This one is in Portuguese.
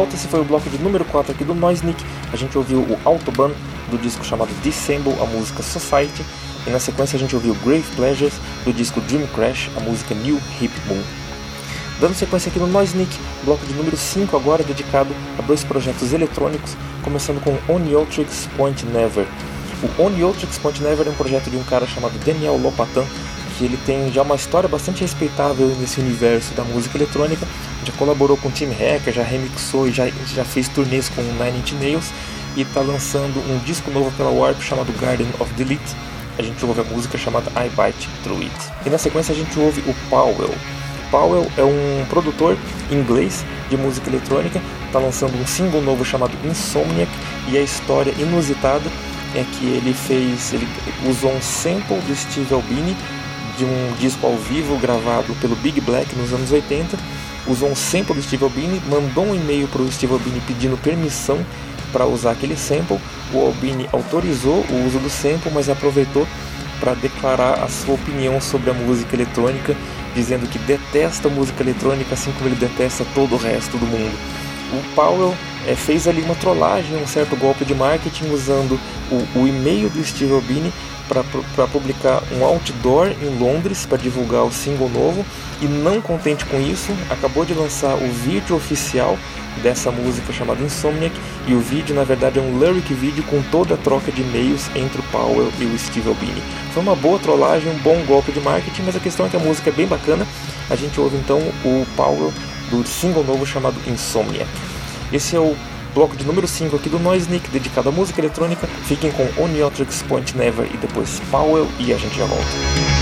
volta, esse foi o bloco de número 4 aqui do Noisnik. A gente ouviu o Autobahn, do disco chamado Dissemble, a música Society. E na sequência a gente ouviu Grave Pleasures, do disco Dream Crash, a música New Hip Moon. Dando sequência aqui no Noisnik, bloco de número 5 agora dedicado a 2 projetos eletrônicos, começando com Oneotrix Point Never. O Oneotrix Point Never é um projeto de um cara chamado Daniel Lopatan, que ele tem já uma história bastante respeitável nesse universo da música eletrônica. Já colaborou com Tim Hacker, já remixou e já fez turnês com Nine Inch Nails e está lançando um disco novo pela Warp chamado Garden of Delete. A gente ouve a música chamada I Bite Through It. E na sequência a gente ouve o Powell. Powell é um produtor inglês de música eletrônica, está lançando um single novo chamado Insomniac, e a história inusitada é que ele usou um sample do Steve Albini de um disco ao vivo gravado pelo Big Black nos anos 80, usou um sample do Steve Albini, mandou um e-mail para o Steve Albini pedindo permissão para usar aquele sample. O Albini autorizou o uso do sample, mas aproveitou para declarar a sua opinião sobre a música eletrônica, dizendo que detesta a música eletrônica assim como ele detesta todo o resto do mundo. O Powell fez ali uma trollagem, um certo golpe de marketing, usando o e-mail do Steve Albini para publicar um outdoor em Londres para divulgar o single novo, e não contente com isso, acabou de lançar o vídeo oficial dessa música chamada Insomniac, e o vídeo na verdade é um lyric vídeo com toda a troca de e-mails entre o Powell e o Steve Albini. Foi uma boa trollagem, um bom golpe de marketing, mas a questão é que a música é bem bacana. A gente ouve então o Powell do single novo chamado Insomniac. Esse é o bloco de número 5 aqui do Noisnik, dedicado à música eletrônica. Fiquem com Oneotrix Point Never e depois Powell, e a gente já volta.